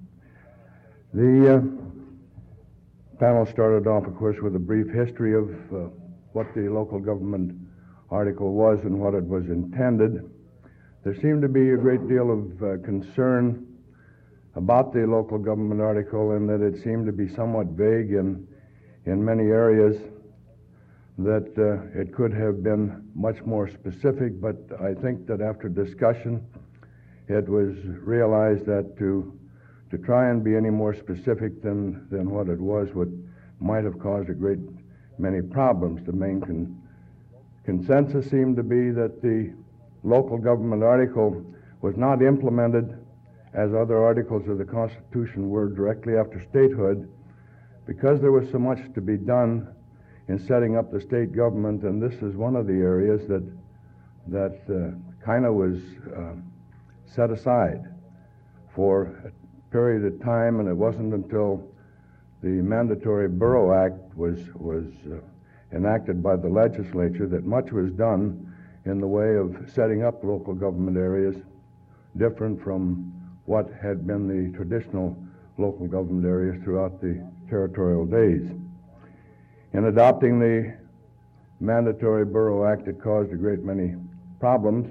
The panel started off, of course, with a brief history of what the local government article was and what it was intended. There seemed to be a great deal of concern about the local government article in that it seemed to be somewhat vague in many areas, that it could have been much more specific, but I think that after discussion it was realized that to try and be any more specific than what it was might have caused a great many problems. The main consensus seemed to be that the local government article was not implemented as other articles of the Constitution were directly after statehood, because there was so much to be done in setting up the state government, and this is one of the areas that that kind of was set aside for a period of time, and it wasn't until the Mandatory Borough Act was enacted by the legislature that much was done in the way of setting up local government areas different from what had been the traditional local government areas throughout the territorial days. In adopting the Mandatory Borough Act, it caused a great many problems.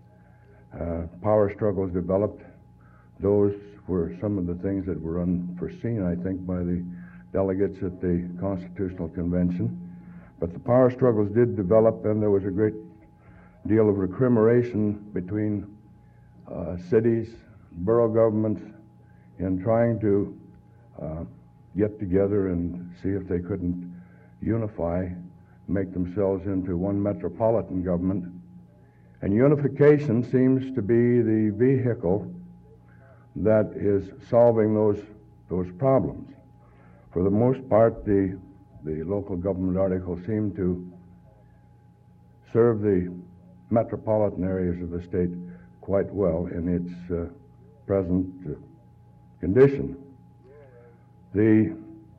Power struggles developed. Those were some of the things that were unforeseen, I think, by the delegates at the Constitutional Convention. But the power struggles did develop, and there was a great deal of recrimination between cities, borough governments, in trying to get together and see if they couldn't unify, make themselves into one metropolitan government. And unification seems to be the vehicle that is solving those problems. For the most part, the local government article seemed to serve the metropolitan areas of the state quite well in its present condition. The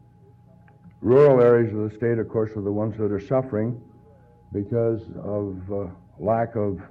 rural areas of the state, of course, are the ones that are suffering because of lack of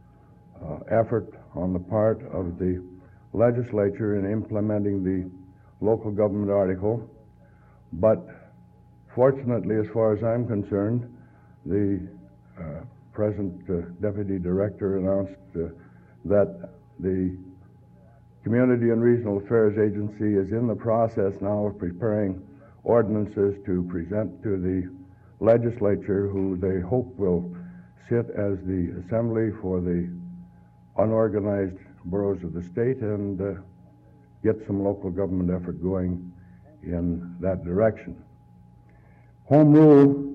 effort on the part of the legislature in implementing the local government article. But fortunately, as far as I'm concerned, the present deputy director announced that the Community and Regional Affairs Agency is in the process now of preparing ordinances to present to the legislature, who they hope will sit as the assembly for the unorganized boroughs of the state and get some local government effort going in that direction. Home rule,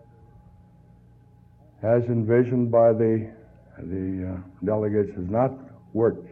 as envisioned by the delegates, has not worked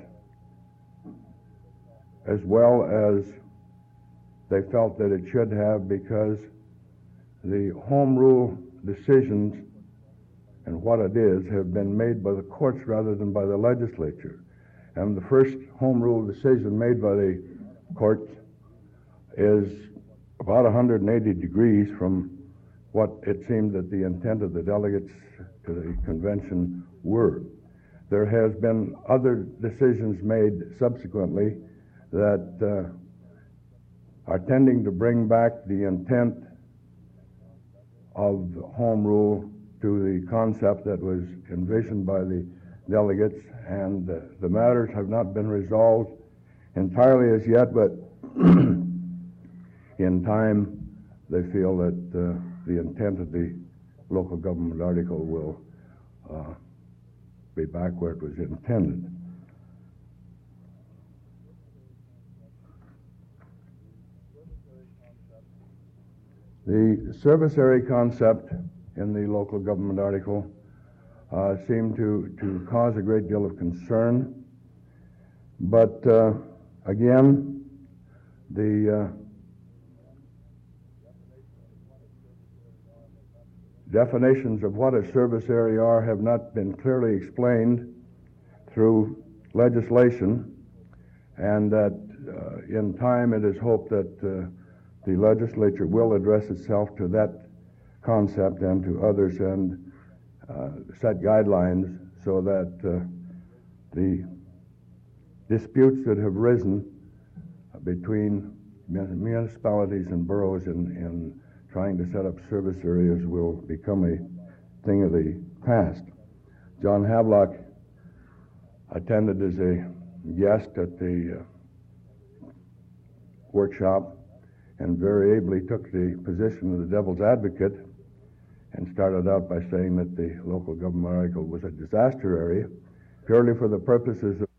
as well as they felt that it should have, because the home rule decisions and what it is have been made by the courts rather than by the legislature. And the first home rule decision made by the courts is about 180 degrees from what it seemed that the intent of the delegates to the convention were. There has been other decisions made subsequently that are tending to bring back the intent of home rule to the concept that was envisioned by the delegates, and the matters have not been resolved entirely as yet, but in time they feel that the intent of the local government article will be back where it was intended. The service area concept in the local government article seemed to cause a great deal of concern, but again, the definitions of what a service area are have not been clearly explained through legislation, and that in time it is hoped that the legislature will address itself to that concept and to others and set guidelines so that the disputes that have risen between municipalities and boroughs in trying to set up service areas will become a thing of the past. John Havelock attended as a guest at the workshop and very ably took the position of the devil's advocate and started out by saying that the local government article was a disaster area purely for the purposes of